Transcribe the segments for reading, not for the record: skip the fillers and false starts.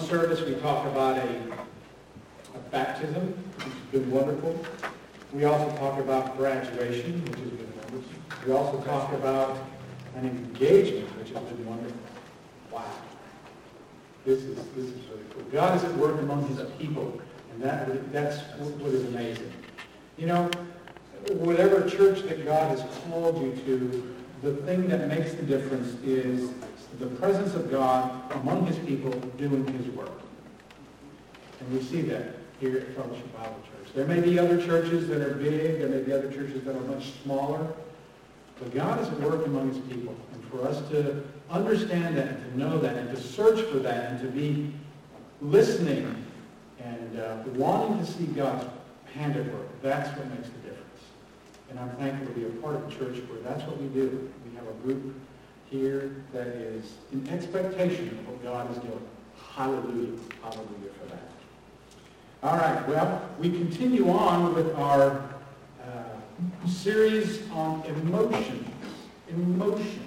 service, we talk about a baptism, which has been wonderful. We also talk about graduation, which has been wonderful. We also talk about an engagement, which has been wonderful. Wow. This is really cool. God is at work among his people, and that's what is amazing. You know, whatever church that God has called you to, the thing that makes the difference is the presence of God among his people doing his work. And we see that here at Fellowship Bible Church. There may be other churches that are big, there may be other churches that are much smaller, but God is at work among his people. And for us to understand that and to know that and to search for that and to be listening and wanting to see God's hand at work, that's what makes the difference. And I'm thankful to be a part of a church where that's what we do. We have a group here that is in expectation of what God is doing. Hallelujah. Hallelujah for that. All right, well, we continue on with our series on emotions. Emotions.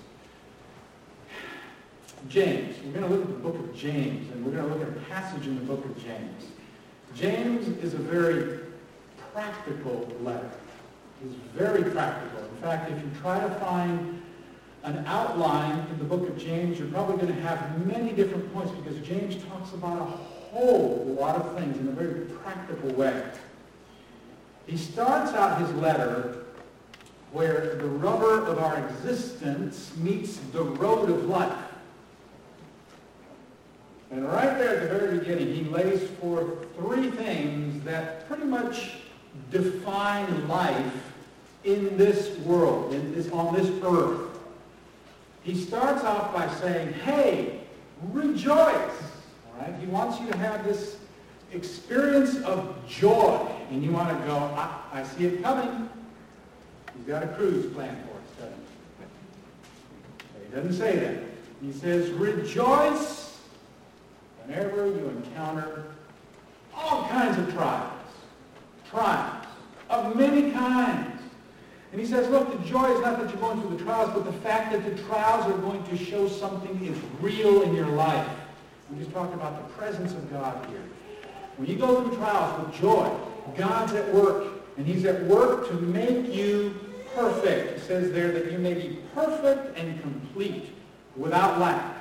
James. We're going to look at the book of James, and we're going to look at a passage in the book of James. James is a very practical letter. It's very practical. In fact, if you try to find an outline in the book of James, you're probably going to have many different points because James talks about a whole lot of things in a very practical way. He starts out his letter where the rubber of our existence meets the road of life. And right there at the very beginning, he lays forth three things that pretty much define life in this world, on this earth. He starts off by saying, hey, rejoice. All right? He wants you to have this experience of joy. And you want to go, I see it coming. He's got a cruise planned for us, doesn't he? He doesn't say that. He says, rejoice whenever you encounter all kinds of trials of many kinds. And he says, look, the joy is not that you're going through the trials, but the fact that the trials are going to show something is real in your life. We just talked about the presence of God here. When you go through trials with joy, God's at work, and he's at work to make you perfect. It says there that you may be perfect and complete without lack.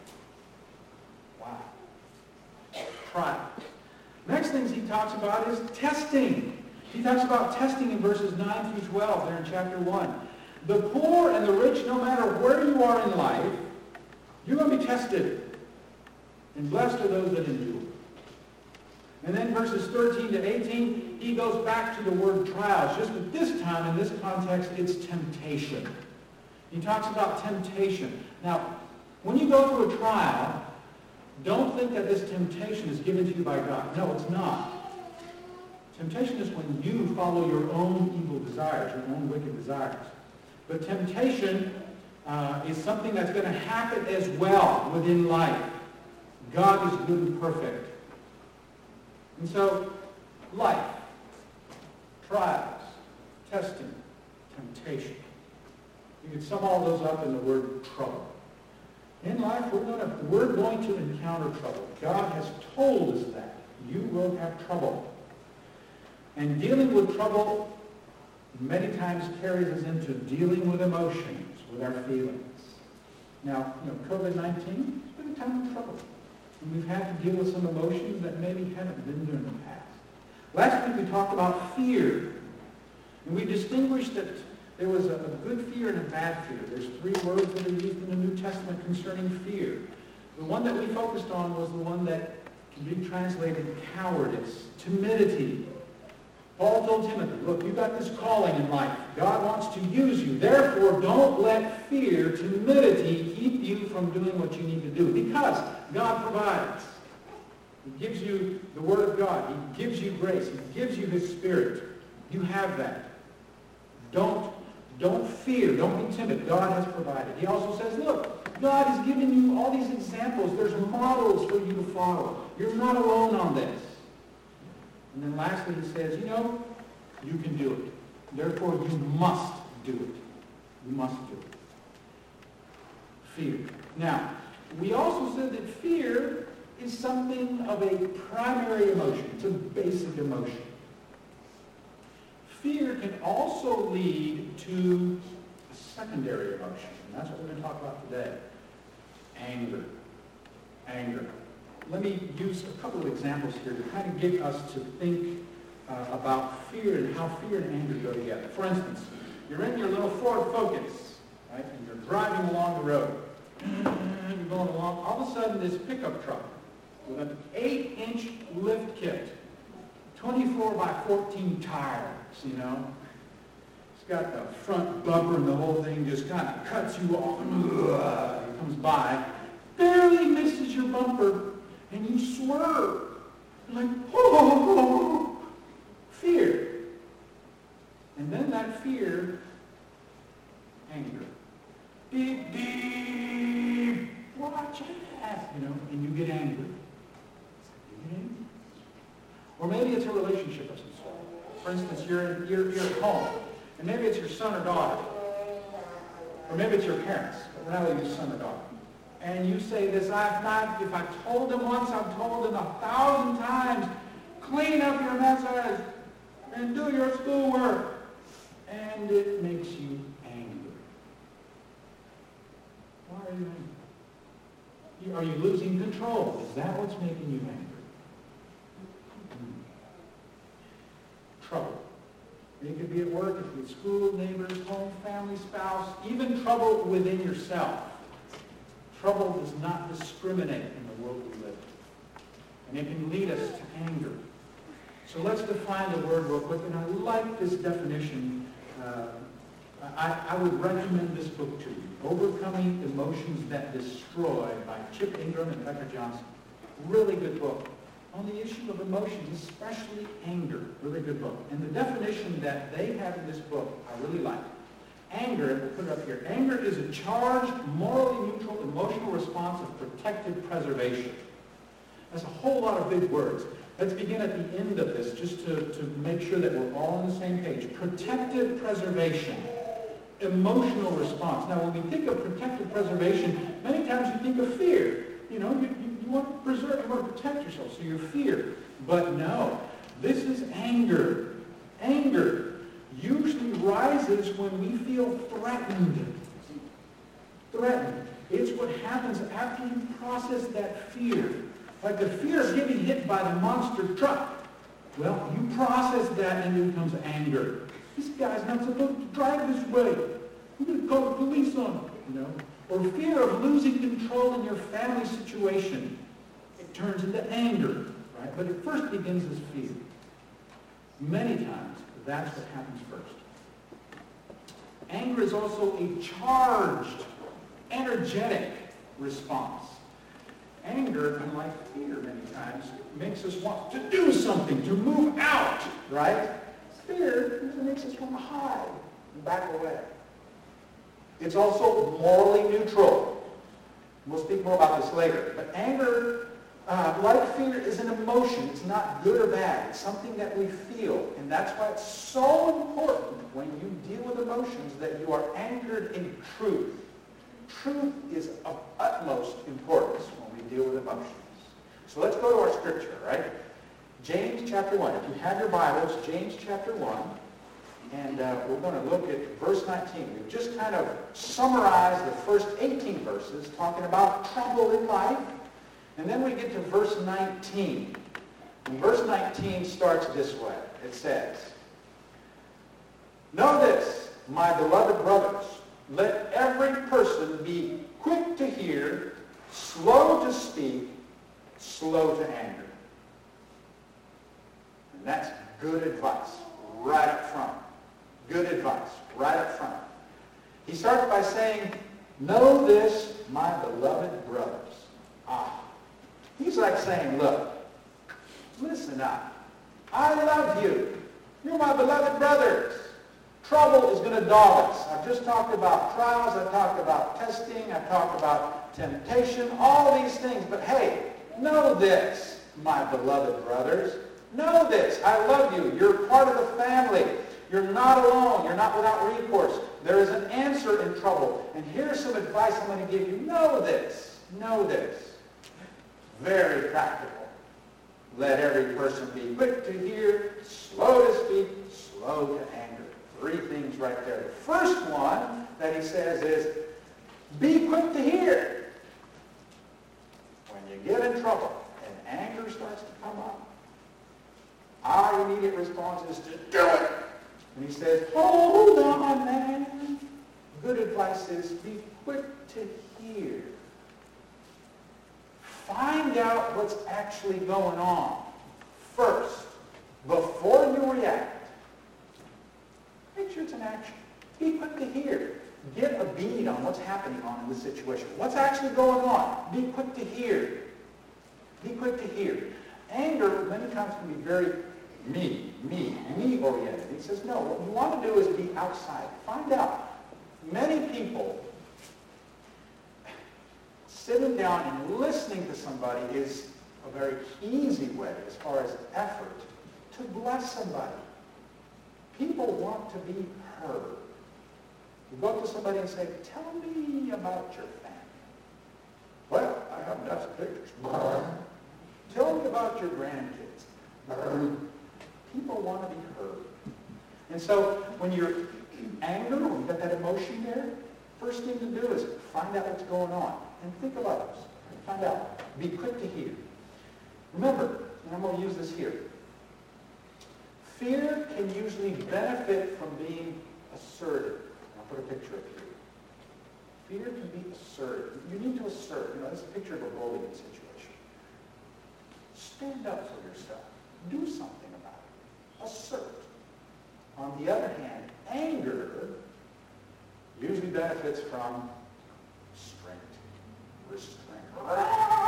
Wow. Trials. Next things he talks about is testing. He talks about testing in verses 9 through 12 there in chapter 1. The poor and the rich, no matter where you are in life, you're going to be tested. And blessed are those that endure. And then verses 13 to 18, he goes back to the word trials. Just at this time, in this context, it's temptation. He talks about temptation. Now, when you go through a trial, don't think that this temptation is given to you by God. No, it's not. Temptation is when you follow your own evil desires, your own wicked desires. But temptation is something that's going to happen as well within life. God is good and perfect. And so, life, trials, testing, temptation. You can sum all those up in the word trouble. In life, we're going to encounter trouble. God has told us that. You will have trouble. And dealing with trouble many times carries us into dealing with emotions, with our feelings. Now, COVID-19 has been a time of trouble. And we've had to deal with some emotions that maybe haven't been there in the past. Last week we talked about fear. And we distinguished that there was a good fear and a bad fear. There's three words that are used in the New Testament concerning fear. The one that we focused on was the one that can be translated cowardice, timidity. Paul told Timothy, look, you've got this calling in life. God wants to use you. Therefore, don't let fear, timidity, keep you from doing what you need to do. Because God provides. He gives you the Word of God. He gives you grace. He gives you His Spirit. You have that. Don't fear. Don't be timid. God has provided. He also says, look, God has given you all these examples. There's models for you to follow. You're not alone on this. And then lastly, he says, you can do it. Therefore, you must do it. You must do it. Fear. Now, we also said that fear is something of a primary emotion. It's a basic emotion. Fear can also lead to a secondary emotion, and that's what we're going to talk about today. Anger. Anger. Let me use a couple of examples here to kind of get us to think about fear and how fear and anger go together. For instance, you're in your little Ford Focus, right, and you're driving along the road. You're going along. All of a sudden, this pickup truck with an 8-inch lift kit, 24 by 14 tires, you know. It's got the front bumper and the whole thing just kind of cuts you off. It comes by, barely misses your bumper, and you swerve. You're like, oh, fear. And then that fear, anger. Beep, beep, watch out, you know, and you get angry. Or maybe it's a relationship of some sort. For instance, you're at home, and maybe it's your son or daughter. Or maybe it's your parents, but rather your son or daughter. And you say this, if I told them once, I've told them 1,000 times, clean up your messes and do your schoolwork. And it makes you angry. Why are you angry? Are you losing control? Is that what's making you angry? Trouble. It could be at work, it could be at school, neighbors, home, family, spouse, even trouble within yourself. Trouble does not discriminate in the world we live in. And it can lead us to anger. So let's define the word real quick. And I like this definition. I would recommend this book to you. Overcoming Emotions That Destroy by Chip Ingram and Becker Johnson. Really good book. On the issue of emotions, especially anger. Really good book. And the definition that they have in this book, I really like. Anger, we'll put it up here. Anger is a charged, morally neutral, emotional response of protective preservation. That's a whole lot of big words. Let's begin at the end of this just to make sure that we're all on the same page. Protective preservation. Emotional response. Now, when we think of protective preservation, many times you think of fear. You know, you want to preserve, you want to protect yourself, so you fear. But no, this is anger. Anger usually rises when we feel threatened. Threatened. It's what happens after you process that fear. Like the fear of getting hit by the monster truck. Well, you process that and it becomes anger. This guy's not supposed to drive this way. I'm going to call the police on him, you know. Or fear of losing control in your family situation. It turns into anger, right? But it first begins as fear. Many times, that's what happens first. Anger is also a charged, energetic response. Anger, unlike fear many times, makes us want to do something, to move out, right? Fear makes us want to hide and back away. It's also morally neutral. We'll speak more about this later. But anger, like fear, is an emotion. It's not good or bad. It's something that we feel. And that's why it's so important when you deal with emotions that you are anchored in truth. Truth is of utmost importance when we deal with emotions. So let's go to our scripture, right? James chapter 1. If you have your Bibles, James chapter 1. And we're going to look at verse 19. We've just kind of summarized the first 18 verses talking about trouble in life. And then we get to verse 19. And verse 19 starts this way. It says, "Know this, my beloved brothers, let every person be quick to hear, slow to speak, slow to anger." And that's good advice right up front. Good advice right up front. He starts by saying, "Know this, my beloved brothers." He's like saying, look, listen up. I love you. You're my beloved brothers. Trouble is going to dog us. I've just talked about trials. I've talked about testing. I've talked about temptation. All these things. But hey, know this, my beloved brothers. Know this. I love you. You're part of the family. You're not alone. You're not without recourse. There is an answer in trouble. And here's some advice I'm going to give you. Know this. Know this. Very practical. Let every person be quick to hear, slow to speak, slow to anger. 3 things right there. The first one that he says is, be quick to hear. When you get in trouble and anger starts to come up, our immediate response is to do it. And he says, hold on, man. Good advice is be quick to hear. Find out what's actually going on first before you react. Make sure it's an action. Be quick to hear. Get a bead on what's happening in the situation. What's actually going on? Be quick to hear. Be quick to hear. Anger many times can be very me-oriented. He says, no, what you want to do is be outside. Find out. Many people, sitting down and listening to somebody is a very easy way, as far as effort, to bless somebody. People want to be heard. You go up to somebody and say, tell me about your family. Well, I have enough pictures. Tell me about your grandkids. People want to be heard. And so when you're angry, when you've got that emotion there, first thing to do is find out what's going on. And think of others. Find out. Be quick to hear. Remember, and I'm going to use this here, fear can usually benefit from being assertive. I'll put a picture up here. Fear can be assertive. You need to assert. This is a picture of a bullying situation. Stand up for yourself. Do something about it. Assert. On the other hand, anger usually benefits from restraint.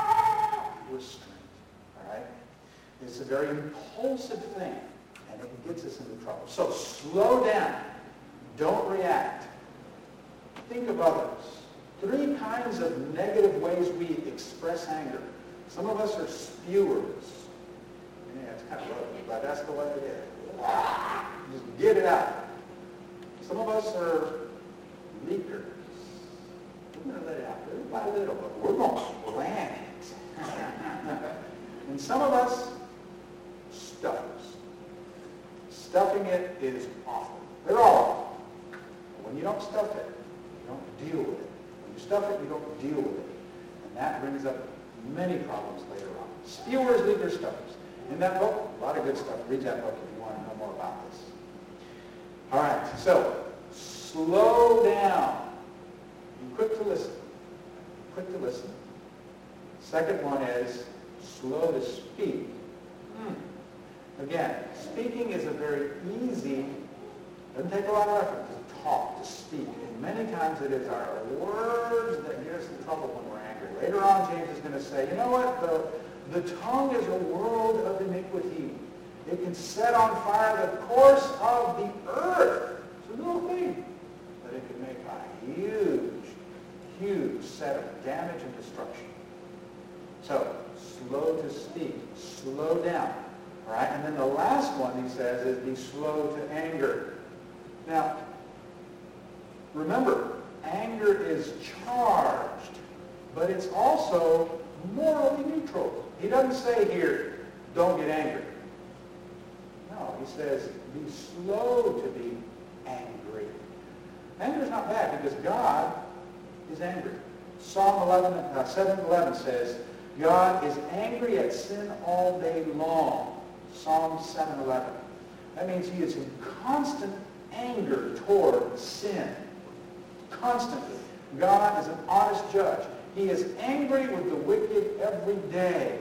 All right? It's a very impulsive thing, and it gets us into trouble. So slow down. Don't react. Think of others. 3 kinds of negative ways we express anger. Some of us are spewers. Yeah, it's kind of low, but that's the way it is. Just get it out. Some of us are leakers. We're going to let it out little by little, but we're going to plan it. And some of us, stuffers. Stuffing it is awful. They're all awful. But when you don't stuff it, you don't deal with it. When you stuff it, you don't deal with it. And that brings up many problems later on. Spewers, leakers, stuffers. In that book, a lot of good stuff. Read that book if you want to know more about this. All right, so slow down. Be quick to listen. Quick to listen. Second one is slow to speak. Again, speaking is a very easy, doesn't take a lot of effort to talk, to speak. And many times it is our words that get us in trouble when we're angry. Later on, James is going to say, you know what? The tongue is a world of iniquity. It can set on fire the course of the earth. It's a little thing. But it can make a huge set of damage and destruction. So, slow to speak. Slow down. All right? And then the last one, he says, is be slow to anger. Now, remember, anger is charged, but it's also morally neutral. He doesn't say here, don't get angry. No, he says, be slow to be angry. Anger is not bad because God is angry. Psalm 7:11 says, God is angry at sin all day long. Psalm 7:11. That means he is in constant anger toward sin. Constantly. God is an honest judge. He is angry with the wicked every day.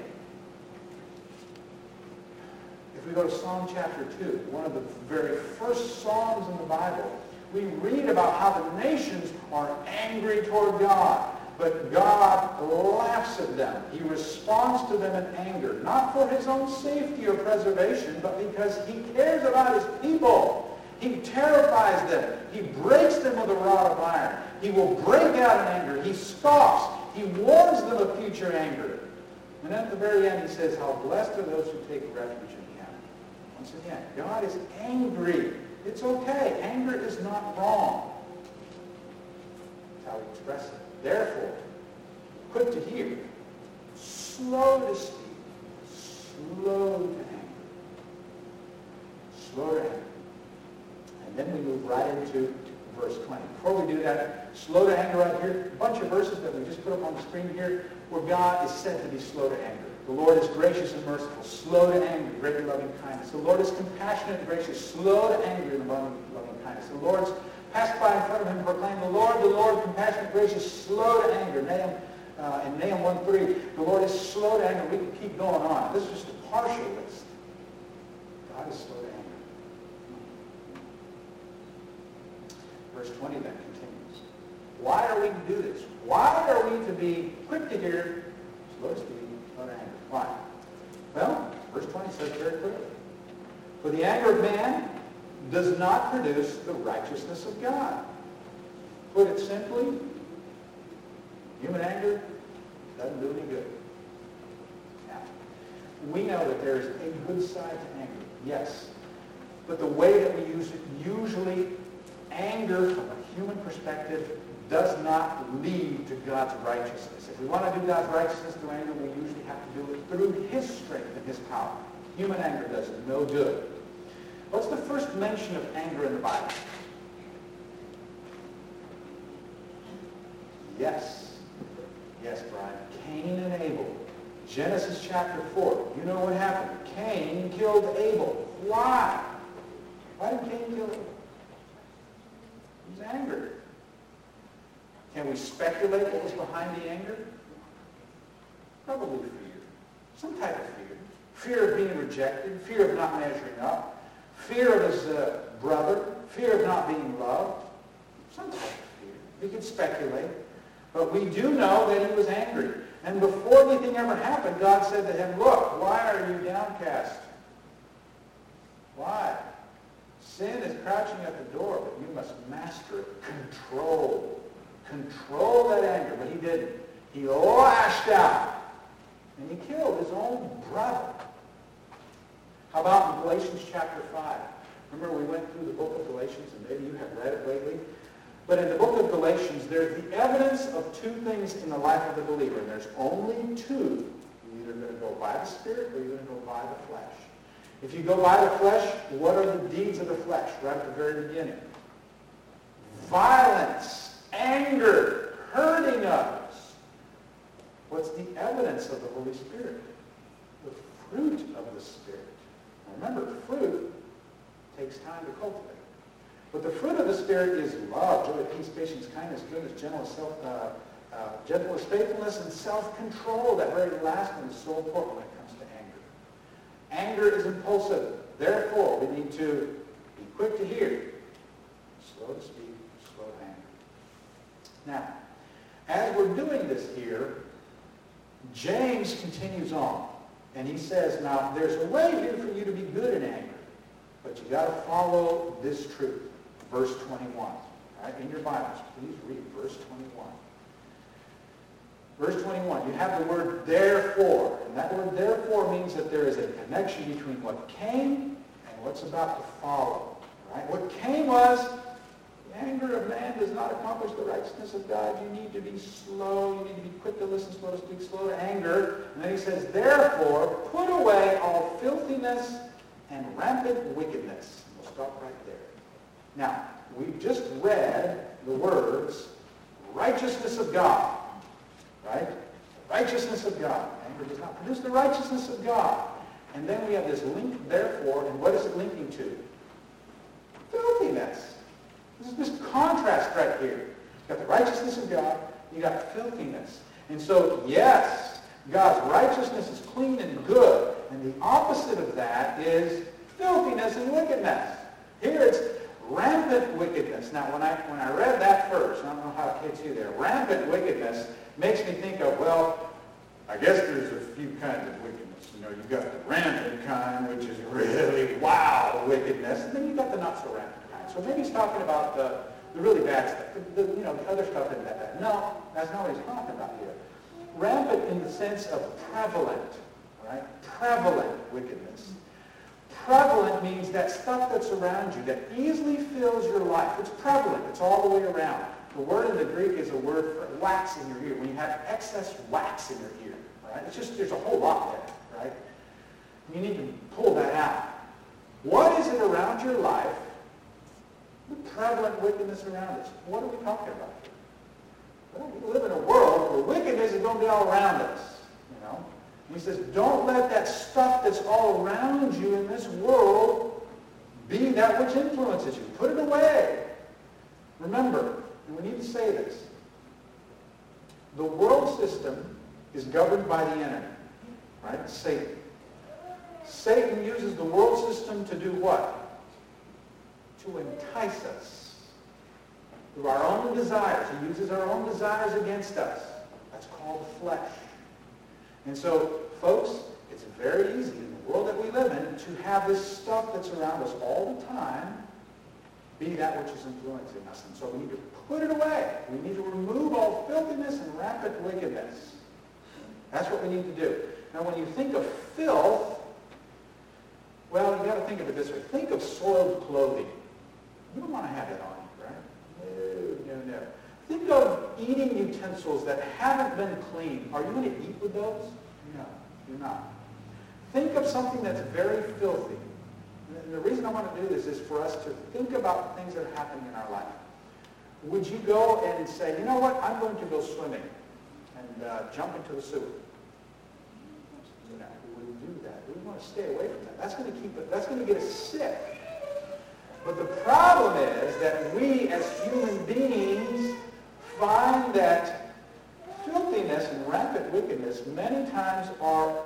If we go to Psalm chapter 2, one of the very first Psalms in the Bible, we read about how the nations are angry toward God. But God laughs at them. He responds to them in anger, not for his own safety or preservation, but because he cares about his people. He terrifies them. He breaks them with a rod of iron. He will break out in anger. He scoffs. He warns them of future anger. And at the very end, he says, how blessed are those who take refuge in him. Once again, God is angry. It's okay. Anger is not wrong. That's how he expresses it. Therefore, quick to hear, slow to speak, slow to anger. Slow to anger. And then we move right into verse 20. Before we do that, slow to anger right here, a bunch of verses that we just put up on the screen here where God is said to be slow to anger. The Lord is gracious and merciful, slow to anger, great loving kindness. The Lord is compassionate and gracious, slow to anger and loving kindness. The Lord's passed by in front of him and proclaimed, the Lord, compassionate, gracious, slow to anger. In Nahum 1:3, the Lord is slow to anger. We can keep going on. This is just a partial list. God is slow to anger. Verse 20 then continues. Why are we to do this? Why are we to be quick to hear, slow to speak, slow to anger? Why? Well, verse 20 says very clearly. For the anger of man does not produce the righteousness of God. Put it simply, human anger doesn't do any good. Now, we know that there's a good side to anger, yes. But the way that we use it, usually anger from a human perspective does not lead to God's righteousness. If we want to do God's righteousness through anger, we usually have to do it through his strength and his power. Human anger does no good. What's the first mention of anger in the Bible? Yes, Brian. Cain and Abel. Genesis chapter 4. You know what happened? Cain killed Abel. Why? Why did Cain kill Abel? He was angry. Can we speculate what was behind the anger? Probably fear. Some type of fear. Fear of being rejected. Fear of not measuring up. Fear of his brother. Fear of not being loved. Some type of fear. We could speculate. But we do know that he was angry. And before anything ever happened, God said to him, look, why are you downcast? Why? Sin is crouching at the door, but you must master it. Control that anger. But he didn't. He lashed out. And he killed his own brother. How about in Galatians chapter 5? Remember we went through the book of Galatians, and maybe you have read it lately. But in the book of Galatians, there's the evidence of two things in the life of the believer. And there's only two. You're either going to go by the Spirit or you're going to go by the flesh. If you go by the flesh, what are the deeds of the flesh right at the very beginning? Violence, anger, hurting others. What's the evidence of the Holy Spirit? The fruit of the Spirit. Now remember, fruit takes time to cultivate. But the fruit of the Spirit is love, joy, peace, patience, kindness, goodness, gentleness, faithfulness, and self-control. That very last one is so important when it comes to anger. Anger is impulsive. Therefore, we need to be quick to hear, slow to speak, slow to anger. Now, as we're doing this here, James continues on. And he says, now, there's a way here for you to be good in anger. But you got to follow this truth. Verse 21. Right? In your Bibles, please read verse 21. Verse 21, you have the word therefore. And that word therefore means that there is a connection between what came and what's about to follow. Right? What came was, the anger of man does not accomplish the righteousness of God. You need to be slow. You need to be quick to listen, slow to speak, slow to anger. And then he says, therefore, put away all filthiness and rampant wickedness. We'll stop right there. Now, we've just read the words, righteousness of God. Right? Righteousness of God. Anger does not produce the righteousness of God. And then we have this link, therefore, and what is it linking to? Filthiness. This is this contrast right here. You've got the righteousness of God, you got filthiness. And so, yes, God's righteousness is clean and good. And the opposite of that is filthiness and wickedness. Here it's rampant wickedness. Now, when I read that first, I don't know how it hits you there, rampant wickedness makes me think of, well, I guess there's a few kinds of wickedness. You know, you've got the rampant kind, which is really wow wickedness, and then you've got the not so rampant kind. So maybe he's talking about the really bad stuff, the other stuff isn't that bad. No, that's not what he's talking about here. Rampant in the sense of prevalent, right? Prevalent wickedness. Prevalent means that stuff that's around you that easily fills your life. It's prevalent. It's all the way around. The word in the Greek is a word for wax in your ear. When you have excess wax in your ear, Right? It's just, there's a whole lot there, right? You need to pull that out. What is it around your life, the prevalent wickedness around us? What are we talking about here? Well, we live in a world where wickedness is going to be all around us, you know. And he says, don't let that stuff that's all around you in this world be that which influences you. Put it away. Remember, and we need to say this, the world system is governed by the enemy, right? Satan. Satan uses the world system to do what? To entice us through our own desires. He uses our own desires against us. That's called flesh. And so, folks, it's very easy in the world that we live in to have this stuff that's around us all the time be that which is influencing us. And so we need to put it away. We need to remove all filthiness and rampant wickedness. That's what we need to do. Now, when you think of filth, well, you've got to think of it this way. Think of soiled clothing. You don't want to have that on you, right? No. Think of eating utensils that haven't been cleaned. Are you going to eat with those? No, you're not. Think of something that's very filthy. And the reason I want to do this is for us to think about things that are happening in our life. Would you go and say, you know what, I'm going to go swimming and jump into the sewer? You know, we wouldn't do that. We want to stay away from that. That's going to get us sick. But the problem is that we as human beings find that filthiness and rampant wickedness many times are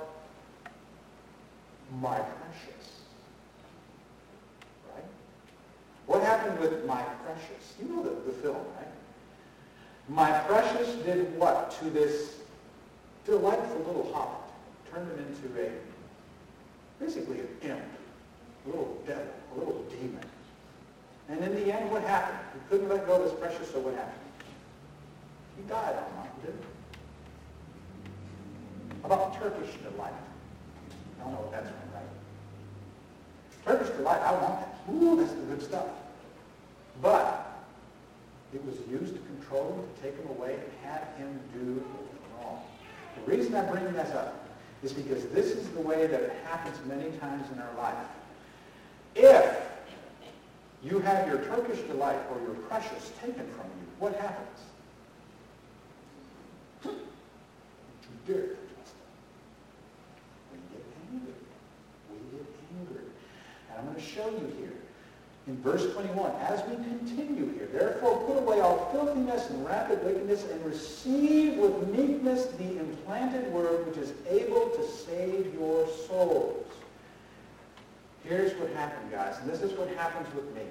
my precious. Right? What happened with My Precious? You know the film, right? My Precious did what to this delightful little hobbit? Turned him into basically an imp, a little devil, a little demon. And in the end, what happened? He couldn't let go of his precious, so what happened? He died on Mountain Dew. How about Turkish Delight? I don't know what that's from, right? Turkish Delight, I want that. Ooh, that's the good stuff. But it was used to control him, to take him away, and have him do wrong. The reason I bring this up is because this is the way that it happens many times in our life. If you have your Turkish Delight or your precious taken from you, what happens? Don't you dare protest. We get angry. We get angry. And I'm going to show you here in verse 21, as we continue here, therefore put away all filthiness and rampant wickedness and receive with meekness the implanted word which is able to save your souls. Here's what happened, guys, and this is what happens with me.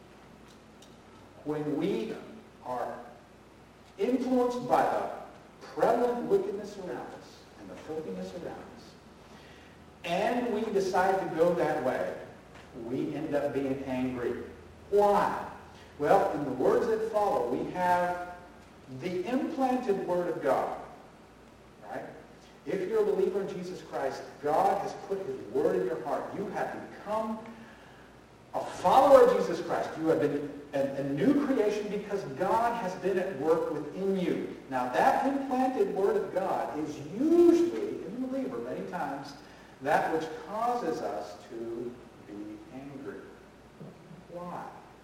When we are influenced by the prevalent wickedness around us and the filthiness around us, and we decide to go that way, we end up being angry. Why? Well, in the words that follow, we have the implanted Word of God. Right? If you're a believer in Jesus Christ, God has put His Word in your heart. You have become a follower of Jesus Christ. You have been a new creation because God has been at work within you. Now, that implanted Word of God is usually, in the believer, many times, that which causes us to be angry. Why?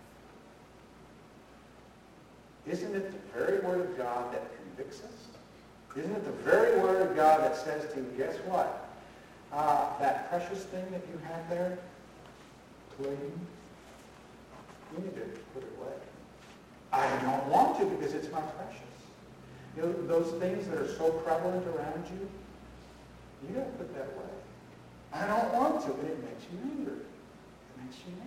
Isn't it the very Word of God that convicts us? Isn't it the very Word of God that says to you, guess what? That precious thing that you have there, Clayton, you need to put it away. I don't want to because it's my precious. You know, those things that are so prevalent around you, you got to put that away. I don't want to, but it makes you angry. It makes you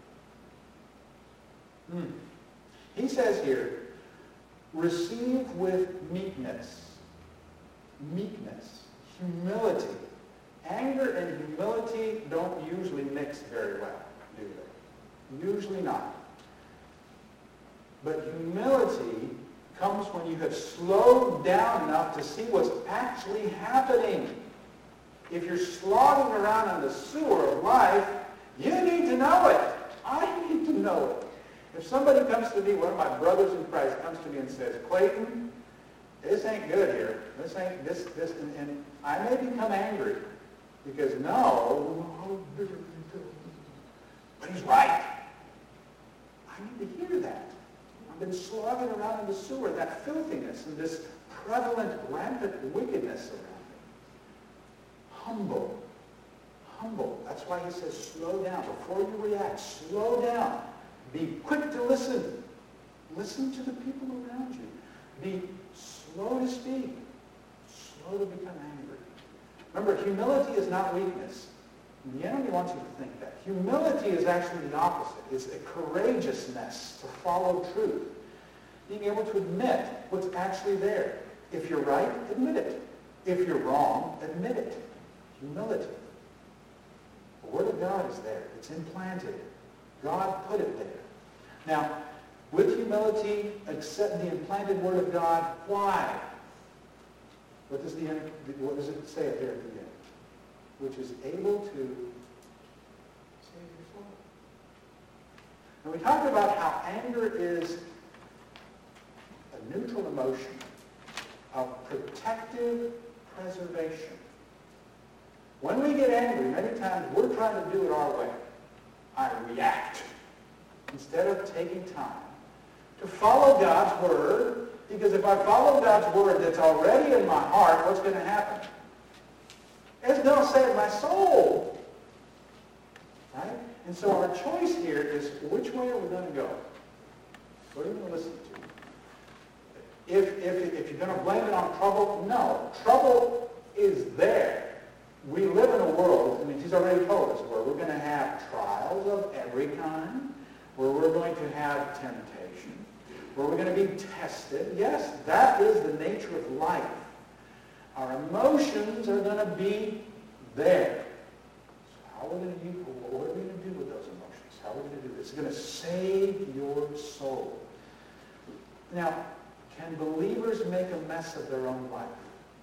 angry. He says here, receive with meekness. Meekness. Humility. Anger and humility don't usually mix very well, do they? Usually not. But humility comes when you have slowed down enough to see what's actually happening. If you're slogging around in the sewer of life, you need to know it. I need to know it. If somebody comes to me, one of my brothers in Christ comes to me and says, Clayton, this ain't good here. And I may become angry because no, but he's right. I need to hear that. I've been slogging around in the sewer, that filthiness and this prevalent, rampant wickedness around me. Humble. That's why he says slow down. Before you react, slow down. Be quick to listen. Listen to the people around you. Be slow to speak. Slow to become angry. Remember, humility is not weakness. The enemy wants you to think that. Humility is actually the opposite. It's a courageousness to follow truth. Being able to admit what's actually there. If you're right, admit it. If you're wrong, admit it. Humility. The Word of God is there. It's implanted. God put it there. Now, with humility, accept the implanted Word of God. Why? What does it say there at the end? Which is able to save your soul. And we talked about how anger is a neutral emotion of protective preservation. When we get angry, many times we're trying to do it our way. I react instead of taking time to follow God's Word, because if I follow God's Word that's already in my heart, what's going to happen? It's going to save my soul. Right? And so our choice here is, which way are we going to go? What are you going to listen to? If you're going to blame it on trouble, no. Trouble is there. We live in a world, he's already told us, where we're going to have trials of every kind, where we're going to have temptation, where we're going to be tested. Yes, that is the nature of life. Our emotions are going to be there. So how are we going to what are we going to do with those emotions? How are we going to do this? It's going to save your soul. Now, can believers make a mess of their own life?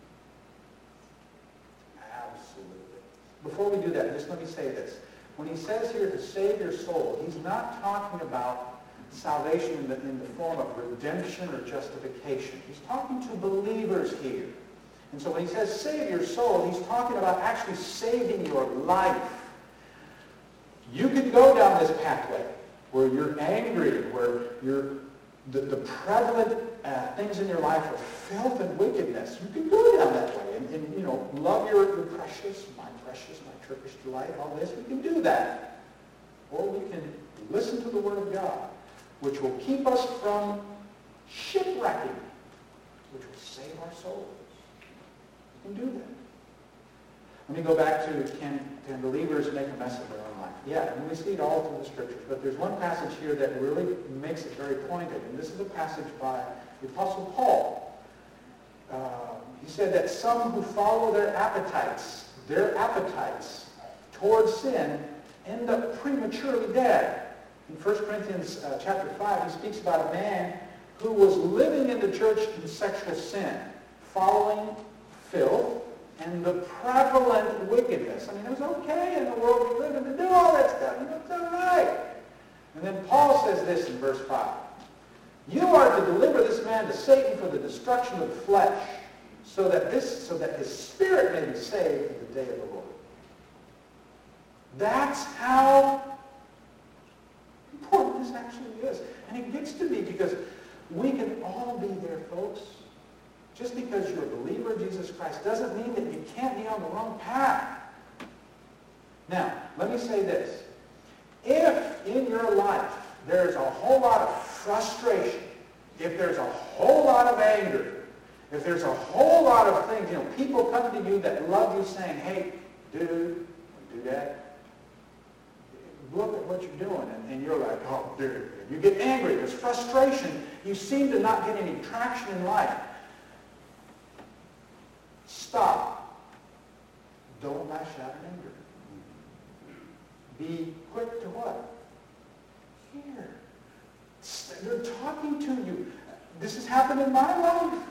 Absolutely. Before we do that, just let me say this. When he says here to save your soul, he's not talking about salvation in the form of redemption or justification. He's talking to believers here. And so when he says save your soul, he's talking about actually saving your life. You can go down this pathway where you're angry, where the prevalent things in your life are filth and wickedness. You can go down that way and love your precious, my Turkish delight, all this. We can do that. Or we can listen to the Word of God, which will keep us from shipwrecking, which will save our souls. We can do that. Let me go back to can believers make a mess of their own life? Yeah, and we see it all through the Scriptures. But there's one passage here that really makes it very pointed. And this is a passage by the Apostle Paul. He said that some who follow their appetites towards sin end up prematurely dead. In 1 Corinthians chapter 5, he speaks about a man who was living in the church in sexual sin, following filth and the prevalent wickedness. It was okay in the world we live in to do all that stuff. It's all right. And then Paul says this in verse 5. You are to deliver this man to Satan for the destruction of the flesh, so that his spirit may be saved in the day of the Lord. That's how important this actually is. And it gets to be because we can all be there, folks. Just because you're a believer in Jesus Christ doesn't mean that you can't be on the wrong path. Now, let me say this. If in your life there's a whole lot of frustration, if there's a whole lot of anger, if there's a whole lot of things, people come to you that love you saying, hey, dude, don't do that. Look at what you're doing. And you're like, oh, dude. You get angry. There's frustration. You seem to not get any traction in life. Stop. Don't lash out in anger. Be quick to what? Hear. They're talking to you. This has happened in my life.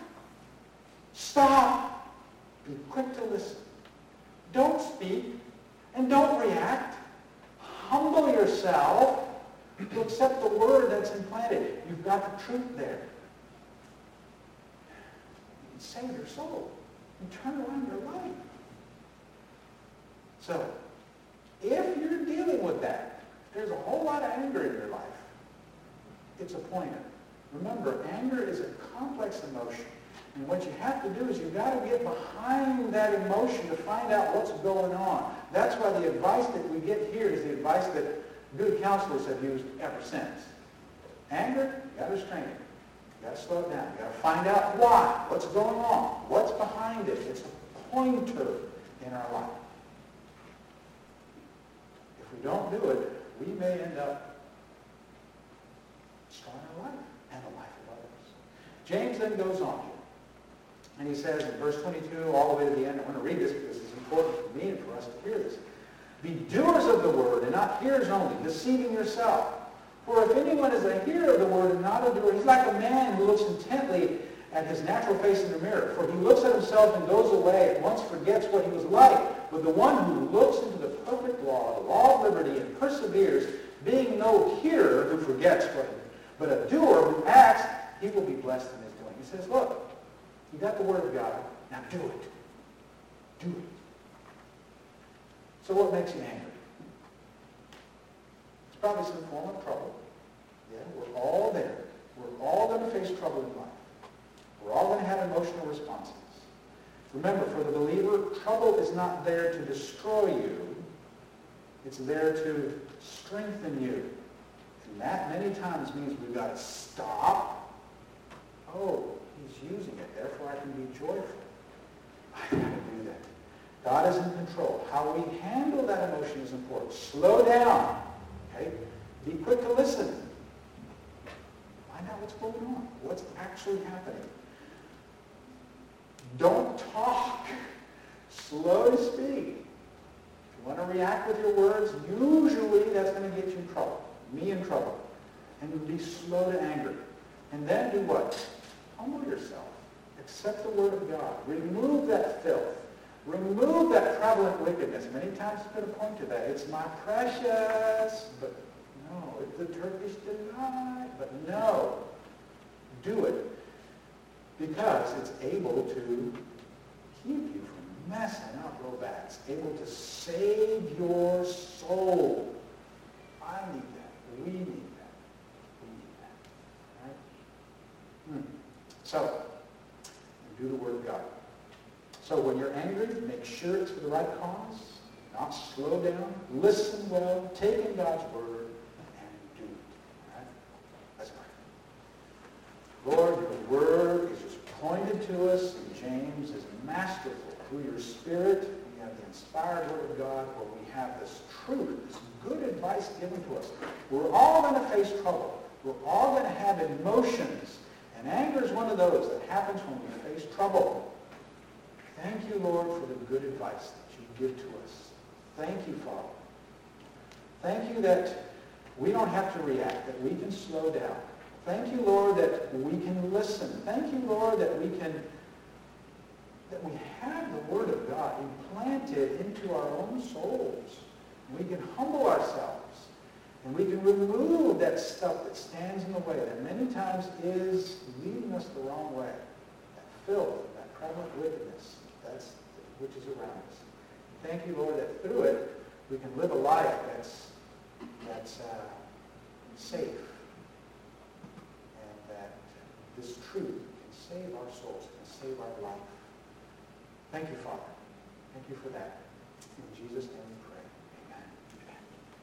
Stop. Be quick to listen. Don't speak and don't react. Humble yourself to accept the word that's implanted. You've got the truth there. and save your soul and turn around your life. So, if you're dealing with that, there's a whole lot of anger in your life, it's a pointer. Remember, anger is a complex emotion. And what you have to do is you've got to get behind that emotion to find out what's going on. That's why the advice that we get here is the advice that good counselors have used ever since. Anger, you got to restrain it. You got to slow it down. You got to find out why. What's going on? What's behind it? It's a pointer in our life. If we don't do it, we may end up destroying our life and the life of others. James then goes on here. And he says in verse 22 all the way to the end, I want to read this because it's important for me and for us to hear this. Be doers of the word and not hearers only, deceiving yourself. For if anyone is a hearer of the word and not a doer, he's like a man who looks intently at his natural face in the mirror. For he looks at himself and goes away and once forgets what he was like. But the one who looks into the perfect law, the law of liberty, and perseveres, being no hearer who forgets but a doer who acts, he will be blessed in his doing. He says, look, you got the word of God, now do it. Do it. So what makes you angry? It's probably some form of trouble. Yeah, we're all there. We're all going to face trouble in life. We're all going to have emotional responses. Remember, for the believer, trouble is not there to destroy you. It's there to strengthen you. And that many times means we've got to stop. Oh, he's using it, therefore I can be joyful. I've got to do that. God is in control. How we handle that emotion is important. Slow down. Okay? Be quick to listen. Find out what's going on. What's actually happening. Don't talk. Slow to speak. If you want to react with your words, usually that's going to get you in trouble. Me in trouble. And be slow to anger. And then do what? Humble yourself. Accept the word of God. Remove that filth. Remove that prevalent wickedness. Many times it's going to point to that. It's my precious. But no, it's the Turkish delight. But no. Do it. Because it's able to keep you from messing up real bad. It's able to save your soul. I need that. We need that. We need that. All right? So, do the word of God. So when you're angry, make sure it's for the right cause. Not slow down. Listen well. Take in God's word and do it. All right? Let's pray. Lord, your word is just pointed to us in James as masterful. Through your Spirit, we have the inspired word of God where we have this truth, this good advice given to us. We're all going to face trouble. We're all going to have emotions. And anger is one of those that happens when we face trouble. Thank you, Lord, for the good advice that you give to us. Thank you, Father. Thank you that we don't have to react, that we can slow down. Thank you, Lord, that we can listen. Thank you, Lord, that we have the Word of God implanted into our own souls. We can humble ourselves. And we can remove that stuff that stands in the way, that many times is leading us the wrong way. That filth, that prevalent wickedness, which is around us. Thank you, Lord, that through it we can live a life that's safe. And that this truth can save our souls, can save our life. Thank you, Father. Thank you for that. In Jesus' name we pray.